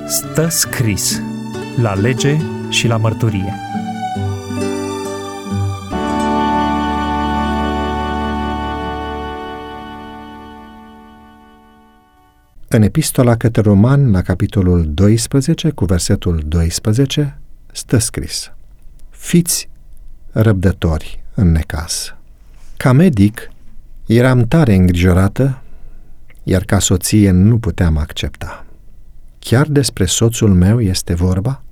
Stă scris la lege și la mărturie. În epistola către Romani, la capitolul 12, cu versetul 12, stă scris: fiți răbdători în necaz. Ca medic, eram tare îngrijorată, iar ca soție nu puteam accepta. Chiar despre soțul meu este vorba?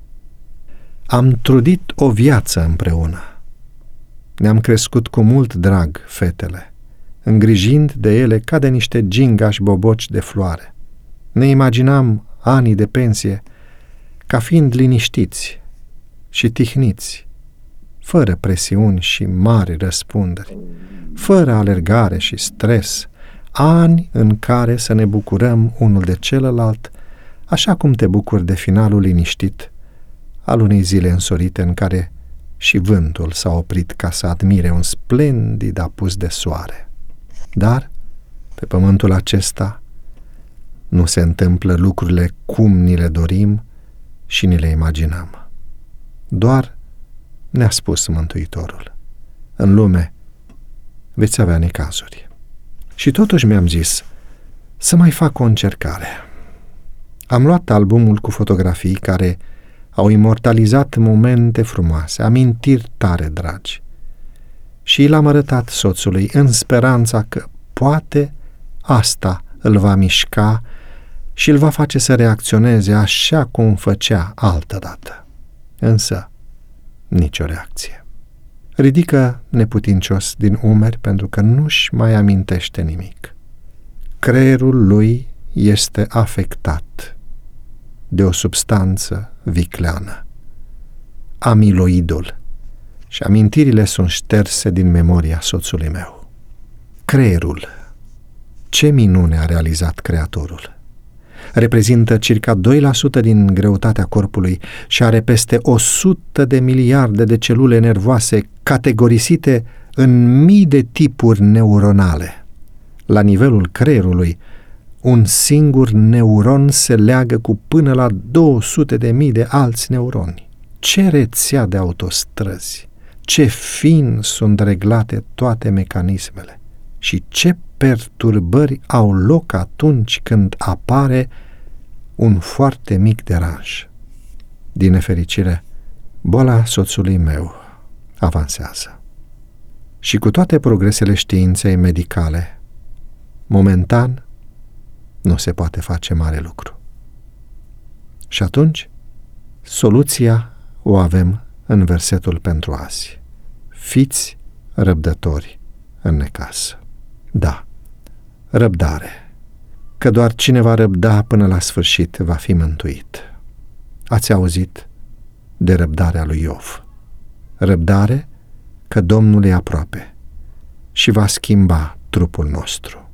Am trudit o viață împreună. Ne-am crescut cu mult drag fetele, îngrijind de ele ca de niște gingași boboci de floare. Ne imaginam anii de pensie ca fiind liniștiți și tihniți, fără presiuni și mari răspunderi, fără alergare și stres, ani în care să ne bucurăm unul de celălalt, așa cum te bucuri de finalul liniștit al unei zile însorite în care și vântul s-a oprit ca să admire un splendid apus de soare. Dar, pe pământul acesta, nu se întâmplă lucrurile cum ni le dorim și ni le imaginăm. Doar ne-a spus Mântuitorul: în lume veți avea necazuri. Și totuși mi-am zis să mai fac o încercare. Am luat albumul cu fotografii care au imortalizat momente frumoase, amintiri tare dragi, și l-am arătat soțului în speranța că poate asta îl va mișca și îl va face să reacționeze așa cum făcea altădată. Însă, nicio reacție. Ridică neputincios din umeri pentru că nu-și mai amintește nimic. Creierul lui este afectat de o substanță vicleană, amiloidul, și amintirile sunt șterse din memoria soțului meu. Creierul, ce minune a realizat Creatorul! Reprezintă circa 2% din greutatea corpului și are peste 100 de miliarde de celule nervoase categorisite în mii de tipuri neuronale. La nivelul creierului, un singur neuron se leagă cu până la 200.000 de alți neuroni. Ce rețea de autostrăzi, ce fin sunt reglate toate mecanismele și ce perturbări au loc atunci când apare un foarte mic deranj. Din nefericire, boala soțului meu avansează. Și cu toate progresele științei medicale, momentan nu se poate face mare lucru. Și atunci, soluția o avem în versetul pentru azi: fiți răbdători în necaz. Da, răbdare, că doar cine va răbda până la sfârșit va fi mântuit. Ați auzit de răbdarea lui Iov. Răbdare, că Domnul e aproape și va schimba trupul nostru.